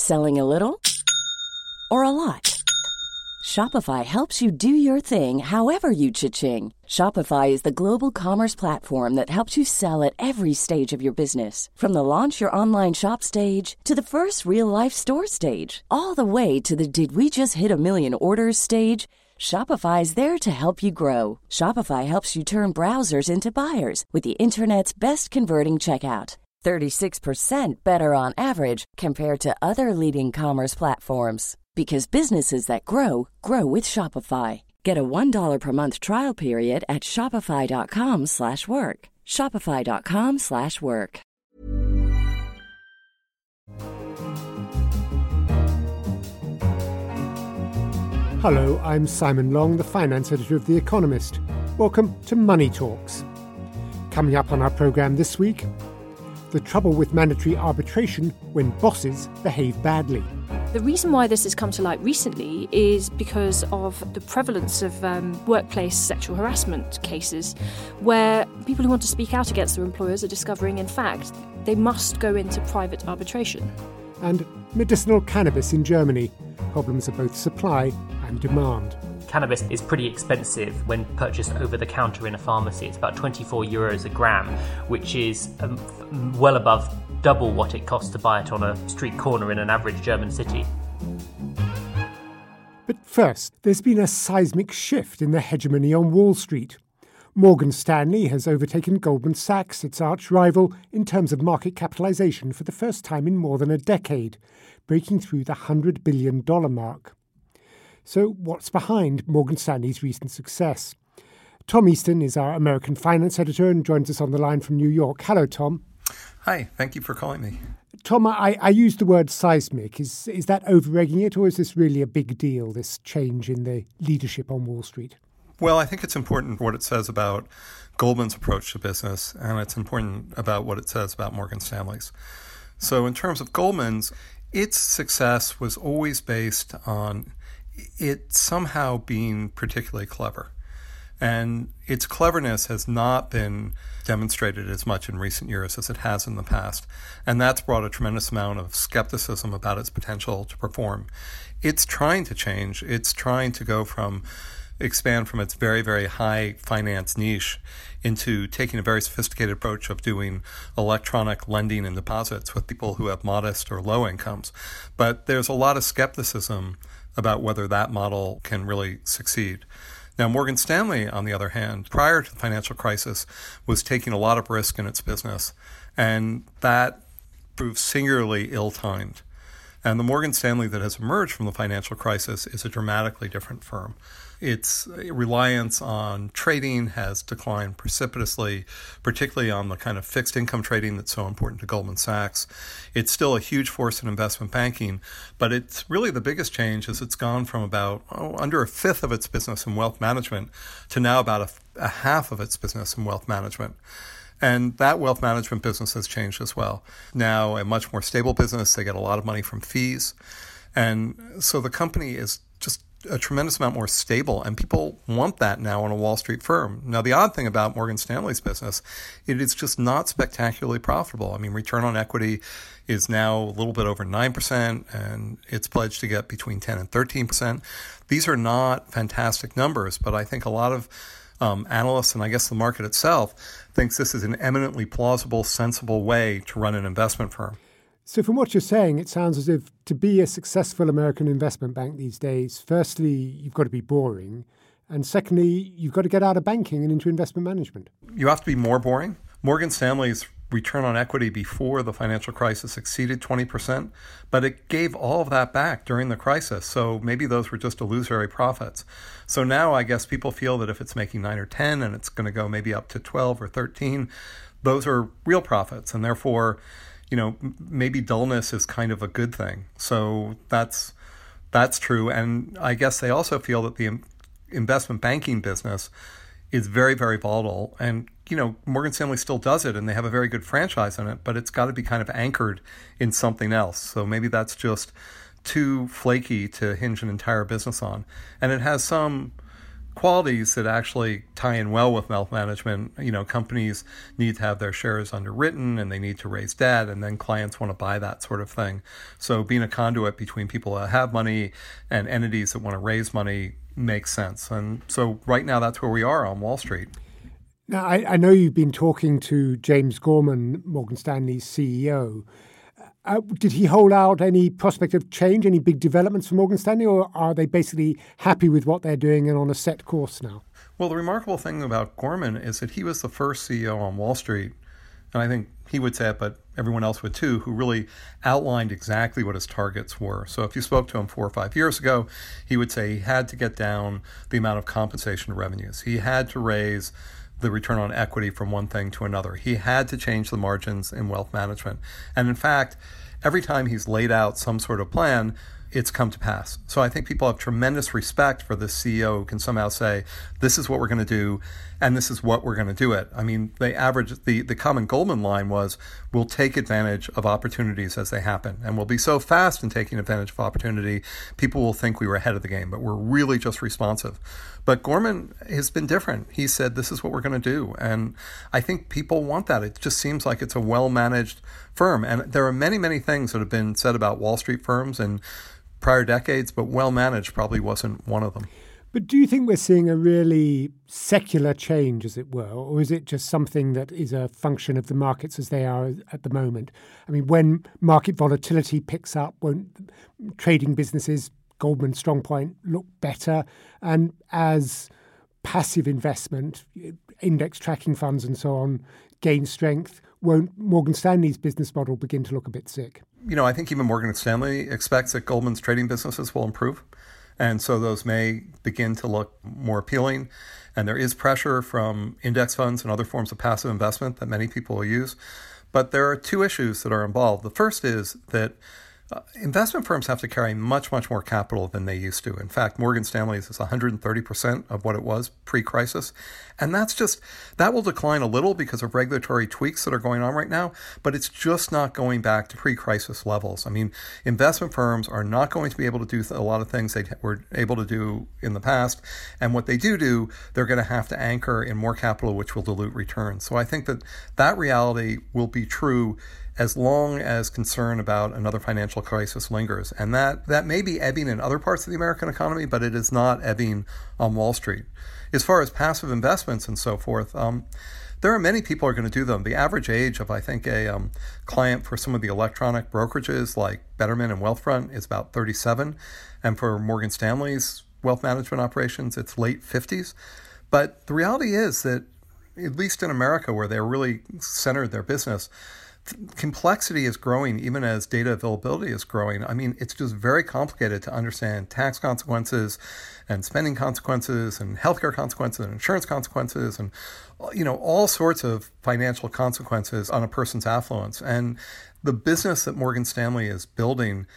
Selling a little or a lot? Shopify helps you do your thing however you cha-ching. Shopify is the global commerce platform that helps you sell at every stage of your business. From the launch your online shop stage to the first real-life store stage, all the way to the did we just hit a million orders stage. Shopify is there to help you grow. Shopify helps you turn browsers into buyers with the internet's best converting checkout. 36% better on average compared to other leading commerce platforms. Because businesses that grow, grow with Shopify. Get a $1 per month trial period at shopify.com/work. Shopify.com/work. Hello, I'm Simon Long, the finance editor of The Economist. Welcome to Money Talks. Coming up on our programme this week, the trouble with mandatory arbitration when bosses behave badly. The reason why this has come to light recently is because of the prevalence of workplace sexual harassment cases where people who want to speak out against their employers are discovering, in fact, they must go into private arbitration. And medicinal cannabis in Germany. Problems of both supply and demand. Cannabis is pretty expensive when purchased over the counter in a pharmacy. It's about 24 euros a gram, which is well above double what it costs to buy it on a street corner in an average German city. But first, there's been a seismic shift in the hegemony on Wall Street. Morgan Stanley has overtaken Goldman Sachs, its arch-rival, in terms of market capitalisation for the first time in more than a decade, breaking through the $100 billion mark. So what's behind Morgan Stanley's recent success? Tom Easton is our American finance editor and joins us on the line from New York. Hello, Tom. Hi, thank you for calling me. Tom, I used the word seismic. Is that over-egging it, or is this really a big deal, this change in the leadership on Wall Street? Well, I think it's important what it says about Goldman's approach to business, and it's important about what it says about Morgan Stanley's. So in terms of Goldman's, its success was always based on it somehow being particularly clever. And its cleverness has not been demonstrated as much in recent years as it has in the past. And that's brought a tremendous amount of skepticism about its potential to perform. It's trying to change. It's trying to expand from its very, very high finance niche into taking a very sophisticated approach of doing electronic lending and deposits with people who have modest or low incomes. But there's a lot of skepticism about whether that model can really succeed. Now, Morgan Stanley, on the other hand, prior to the financial crisis, was taking a lot of risk in its business, and that proved singularly ill-timed. And the Morgan Stanley that has emerged from the financial crisis is a dramatically different firm. Its reliance on trading has declined precipitously, particularly on the kind of fixed income trading that's so important to Goldman Sachs. It's still a huge force in investment banking, but it's really the biggest change is it's gone from about under a fifth of its business in wealth management to now about a half of its business in wealth management. And that wealth management business has changed as well. Now a much more stable business. They get a lot of money from fees. And so the company is just a tremendous amount more stable, and people want that now in a Wall Street firm. Now, the odd thing about Morgan Stanley's business, it is just not spectacularly profitable. I mean, return on equity is now a little bit over 9%, and it's pledged to get between 10 and 13%. These are not fantastic numbers, but I think a lot of analysts, and I guess the market itself, thinks this is an eminently plausible, sensible way to run an investment firm. So from what you're saying, it sounds as if to be a successful American investment bank these days, firstly, you've got to be boring. And secondly, you've got to get out of banking and into investment management. You have to be more boring. Morgan Stanley's return on equity before the financial crisis exceeded 20%, but it gave all of that back during the crisis. So maybe those were just illusory profits. So now I guess people feel that if it's making 9 or 10 and it's going to go maybe up to 12 or 13, those are real profits. And therefore, maybe dullness is kind of a good thing. So that's true. And I guess they also feel that the investment banking business is very, very volatile. And, Morgan Stanley still does it and they have a very good franchise in it, but it's got to be kind of anchored in something else. So maybe that's just too flaky to hinge an entire business on. And it has some qualities that actually tie in well with wealth management. Companies need to have their shares underwritten and they need to raise debt, and then clients want to buy that sort of thing. So being a conduit between people that have money and entities that want to raise money makes sense. And so right now that's where we are on Wall Street. Now, I know you've been talking to James Gorman, Morgan Stanley's CEO. Did he hold out any prospect of change, any big developments for Morgan Stanley, or are they basically happy with what they're doing and on a set course now? Well, the remarkable thing about Gorman is that he was the first CEO on Wall Street, and I think he would say it, but everyone else would too, who really outlined exactly what his targets were. So if you spoke to him 4 or 5 years ago, he would say he had to get down the amount of compensation revenues. He had to raise the return on equity from one thing to another. He had to change the margins in wealth management. And in fact, every time he's laid out some sort of plan, it's come to pass. So I think people have tremendous respect for this CEO who can somehow say, this is what we're going to do, and this is what we're going to do it. I mean, they average, the common Goldman line was, we'll take advantage of opportunities as they happen. And we'll be so fast in taking advantage of opportunity, people will think we were ahead of the game, but we're really just responsive. But Gorman has been different. He said, this is what we're going to do. And I think people want that. It just seems like it's a well-managed firm. And there are many, many things that have been said about Wall Street firms in prior decades, but well-managed probably wasn't one of them. But do you think we're seeing a really secular change, as it were, or is it just something that is a function of the markets as they are at the moment? I mean, when market volatility picks up, won't trading businesses, Goldman strong point, look better? And as passive investment, index tracking funds and so on, gain strength, won't Morgan Stanley's business model begin to look a bit sick? I think even Morgan Stanley expects that Goldman's trading businesses will improve. And so those may begin to look more appealing. And there is pressure from index funds and other forms of passive investment that many people will use. But there are two issues that are involved. The first is that investment firms have to carry much, much more capital than they used to. In fact, Morgan Stanley's is 130% of what it was pre-crisis. And that will decline a little because of regulatory tweaks that are going on right now, but it's just not going back to pre-crisis levels. I mean, investment firms are not going to be able to do a lot of things they were able to do in the past. And what they do, they're going to have to anchor in more capital, which will dilute returns. So I think that reality will be true as long as concern about another financial crisis lingers. And that may be ebbing in other parts of the American economy, but it is not ebbing on Wall Street. As far as passive investments and so forth, there are many people who are going to do them. The average age of, I think, a client for some of the electronic brokerages like Betterment and Wealthfront is about 37. And for Morgan Stanley's wealth management operations, it's late 50s. But the reality is that, at least in America, where they're really centered their business, complexity is growing even as data availability is growing. I mean, it's just very complicated to understand tax consequences and spending consequences and healthcare consequences and insurance consequences and, all sorts of financial consequences on a person's affluence. And the business that Morgan Stanley is building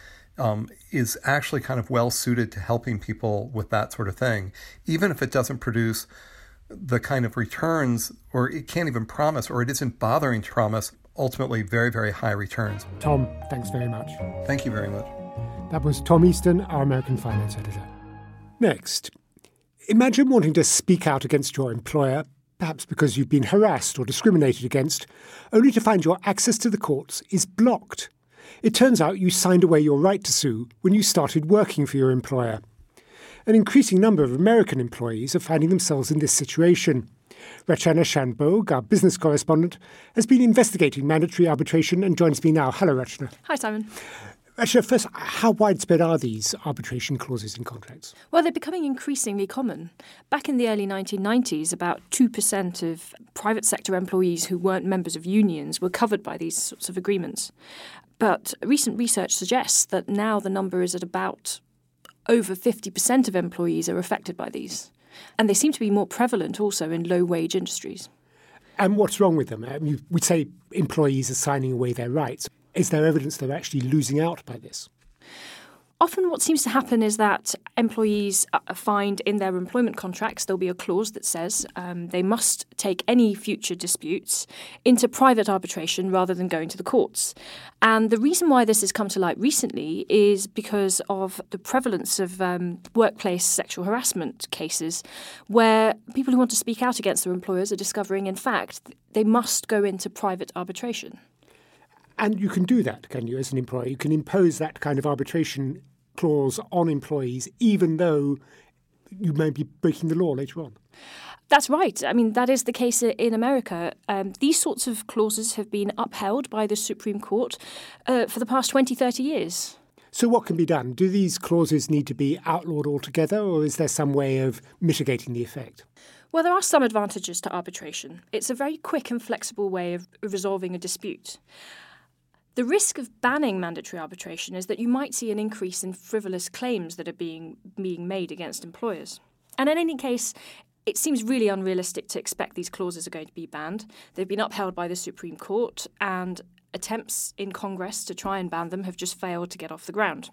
is actually kind of well suited to helping people with that sort of thing, even if it doesn't produce the kind of returns, or it can't even promise, or it isn't bothering to promise ultimately very, very high returns. Tom, thanks very much. Thank you very much. That was Tom Easton, our American finance editor. Next, imagine wanting to speak out against your employer, perhaps because you've been harassed or discriminated against, only to find your access to the courts is blocked. It turns out you signed away your right to sue when you started working for your employer. An increasing number of American employees are finding themselves in this situation. Rachana Shanbhogue, our business correspondent, has been investigating mandatory arbitration and joins me now. Hello, Rachana. Hi, Simon. Rachana, first, how widespread are these arbitration clauses in contracts? Well, they're becoming increasingly common. Back in the early 1990s, about 2% of private sector employees who weren't members of unions were covered by these sorts of agreements. But recent research suggests that now the number is at about over 50% of employees are affected by these. And they seem to be more prevalent also in low-wage industries. And what's wrong with them? I mean, we'd say employees are signing away their rights. Is there evidence they're actually losing out by this? Often what seems to happen is that employees find in their employment contracts there'll be a clause that says they must take any future disputes into private arbitration rather than going to the courts. And the reason why this has come to light recently is because of the prevalence of workplace sexual harassment cases where people who want to speak out against their employers are discovering, in fact, they must go into private arbitration. And you can do that, can you, as an employer? You can impose that kind of arbitration clause on employees, even though you may be breaking the law later on. That's right. I mean, that is the case in America. These sorts of clauses have been upheld by the Supreme Court for the past 20, 30 years. So what can be done? Do these clauses need to be outlawed altogether, or is there some way of mitigating the effect? Well, there are some advantages to arbitration. It's a very quick and flexible way of resolving a dispute. The risk of banning mandatory arbitration is that you might see an increase in frivolous claims that are being made against employers. And in any case, it seems really unrealistic to expect these clauses are going to be banned. They've been upheld by the Supreme Court, and attempts in Congress to try and ban them have just failed to get off the ground.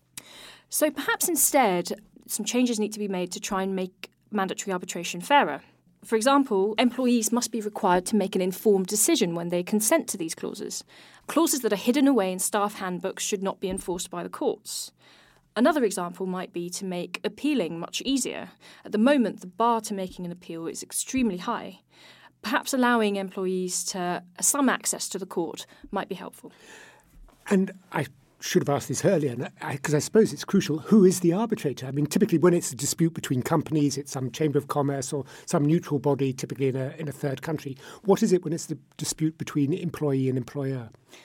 So perhaps instead, some changes need to be made to try and make mandatory arbitration fairer. For example, employees must be required to make an informed decision when they consent to these clauses. Clauses that are hidden away in staff handbooks should not be enforced by the courts. Another example might be to make appealing much easier. At the moment, the bar to making an appeal is extremely high. Perhaps allowing employees to some access to the court might be helpful. And I should have asked this earlier, because I suppose it's crucial. Who is the arbitrator? I mean, typically when it's a dispute between companies, it's some chamber of commerce or some neutral body, typically in a third country. What is it when it's the dispute between employee and employer?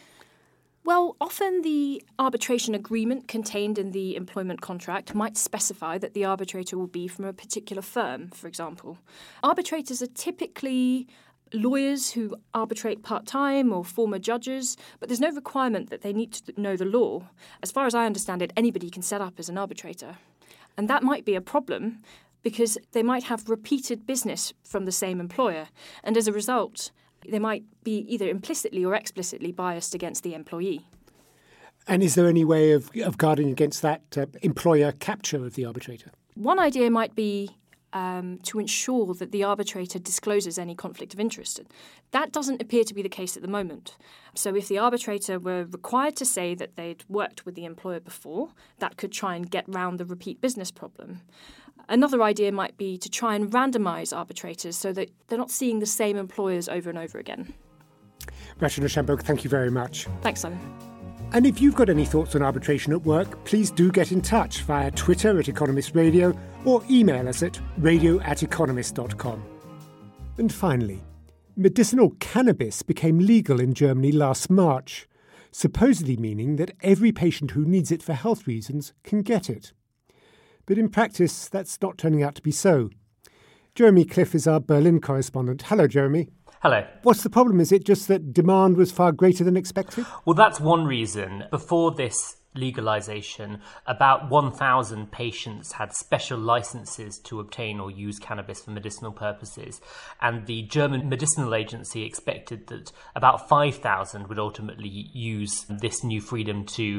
Well, often the arbitration agreement contained in the employment contract might specify that the arbitrator will be from a particular firm, for example. Arbitrators are typically lawyers who arbitrate part-time or former judges, but there's no requirement that they need to know the law. As far as I understand it, anybody can set up as an arbitrator. And that might be a problem because they might have repeated business from the same employer. And as a result, they might be either implicitly or explicitly biased against the employee. And is there any way of guarding against that employer capture of the arbitrator? One idea might be to ensure that the arbitrator discloses any conflict of interest. That doesn't appear to be the case at the moment. So if the arbitrator were required to say that they'd worked with the employer before, that could try and get round the repeat business problem. Another idea might be to try and randomise arbitrators so that they're not seeing the same employers over and over again. Rachana Shanbhogue, thank you very much. Thanks, Simon. And if you've got any thoughts on arbitration at work, please do get in touch via Twitter at Economist Radio or email us at radio@economist.com. And finally, medicinal cannabis became legal in Germany last March, supposedly meaning that every patient who needs it for health reasons can get it. But in practice, that's not turning out to be so. Jeremy Cliff is our Berlin correspondent. Hello, Jeremy. Hello. What's the problem? Is it just that demand was far greater than expected? Well, that's one reason. Before this legalization, about 1,000 patients had special licenses to obtain or use cannabis for medicinal purposes. And the German Medicinal Agency expected that about 5,000 would ultimately use this new freedom to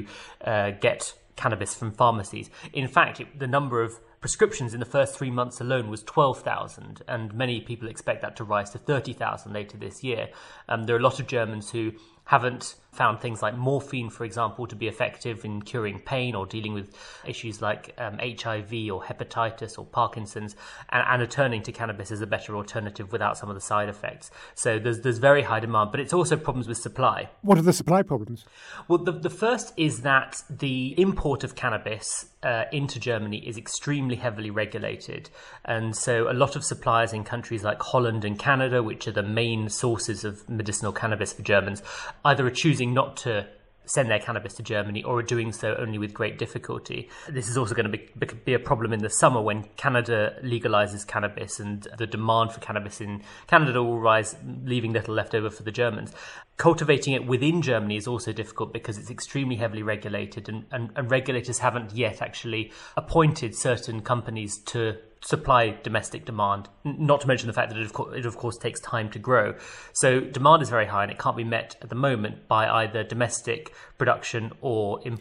get cannabis from pharmacies. In fact, the number of prescriptions in the first 3 months alone was 12,000, and many people expect that to rise to 30,000 later this year. There are a lot of Germans who haven't found things like morphine, for example, to be effective in curing pain or dealing with issues like HIV or hepatitis or Parkinson's, and are turning to cannabis as a better alternative without some of the side effects. So there's very high demand, but it's also problems with supply. What are the supply problems? Well, the first is that the import of cannabis into Germany is extremely heavily regulated. And so a lot of suppliers in countries like Holland and Canada, which are the main sources of medicinal cannabis for Germans, either are choosing not to send their cannabis to Germany or are doing so only with great difficulty. This is also going to be a problem in the summer when Canada legalizes cannabis, and the demand for cannabis in Canada will rise, leaving little left over for the Germans. Cultivating it within Germany is also difficult because it's extremely heavily regulated, and regulators haven't yet actually appointed certain companies to supply domestic demand, not to mention the fact that it of course takes time to grow. So demand is very high and it can't be met at the moment by either domestic production or import.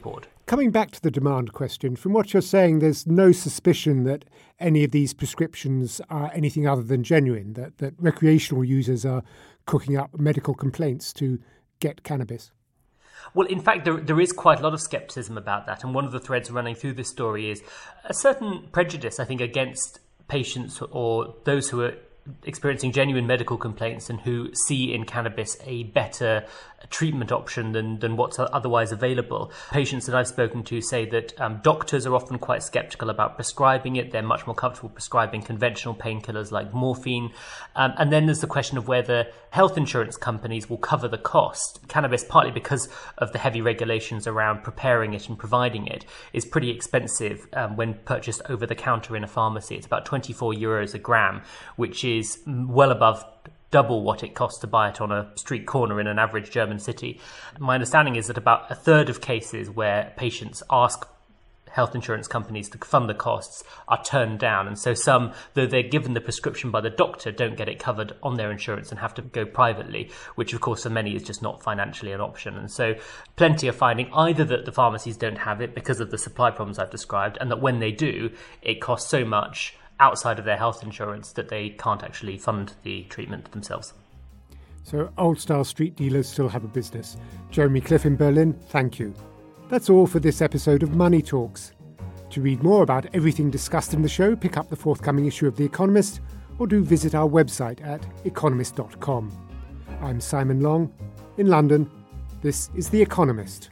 Coming back to the demand question, from what you're saying, there's no suspicion that any of these prescriptions are anything other than genuine, that recreational users are cooking up medical complaints to get cannabis. Well, in fact, there is quite a lot of scepticism about that. And one of the threads running through this story is a certain prejudice, I think, against patients or those who are experiencing genuine medical complaints and who see in cannabis a better treatment option than what's otherwise available. Patients that I've spoken to say that doctors are often quite skeptical about prescribing it. They're much more comfortable prescribing conventional painkillers like morphine. And then there's the question of whether health insurance companies will cover the cost. Cannabis, partly because of the heavy regulations around preparing it and providing it, is pretty expensive when purchased over the counter in a pharmacy. It's about 24 euros a gram, which is well above double what it costs to buy it on a street corner in an average German city. My understanding is that about a third of cases where patients ask health insurance companies to fund the costs are turned down. And so some, though they're given the prescription by the doctor, don't get it covered on their insurance and have to go privately, which of course for many is just not financially an option. And so plenty are finding either that the pharmacies don't have it because of the supply problems I've described, and that when they do, it costs so much outside of their health insurance that they can't actually fund the treatment themselves. So old-style street dealers still have a business. Jeremy Cliff in Berlin, thank you. That's all for this episode of Money Talks. To read more about everything discussed in the show, pick up the forthcoming issue of The Economist, or do visit our website at economist.com. I'm Simon Long. In London, this is The Economist.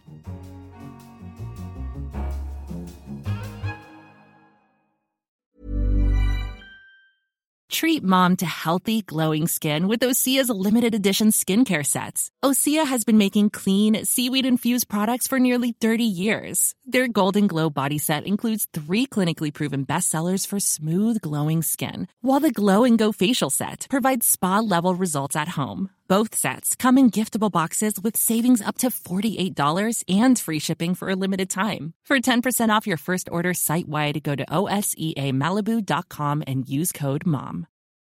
Treat mom to healthy, glowing skin with Osea's limited edition skincare sets. Osea has been making clean, seaweed-infused products for nearly 30 years. Their Golden Glow body set includes 3 clinically proven bestsellers for smooth, glowing skin, while the Glow and Go facial set provides spa-level results at home. Both sets come in giftable boxes with savings up to $48 and free shipping for a limited time. For 10% off your first order site-wide, go to OSEAMalibu.com and use code MOM.